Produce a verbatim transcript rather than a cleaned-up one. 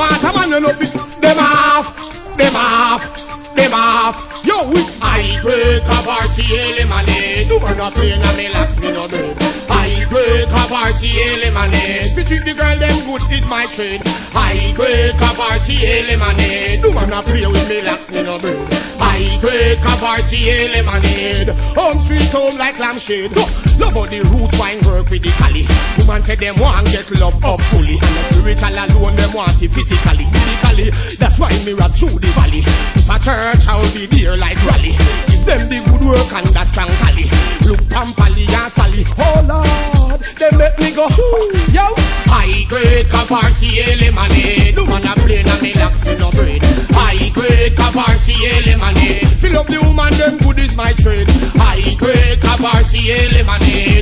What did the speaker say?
want a man you know fit them off, them off, them off. Yo, with high grade Cabarcia lemonade. Do not play na me lax me no bread. High grade Cabarcia lemonade. To treat the girl them good is my trade. High grade Cabarcia lemonade. Do not play with me lax me no bread. High grade Cabarcia lemonade. Home sweet home like lampshade. No, nobody root wine work with the cali. Woman said them want get love up fully. And the spiritual alone them want it physically. Physically, that's why me rap through the valley. If a church I will be there like rally. Give them the good work and the strong cali. Look Pampali and Sally. Oh Lord, they make me go yo. High grade Cabarcia lemonade. No man a play na me lax me no bread. High grade Cabarcia lemonade. Fill up the woman them good is my trade. High grade Cabarcia lemonade.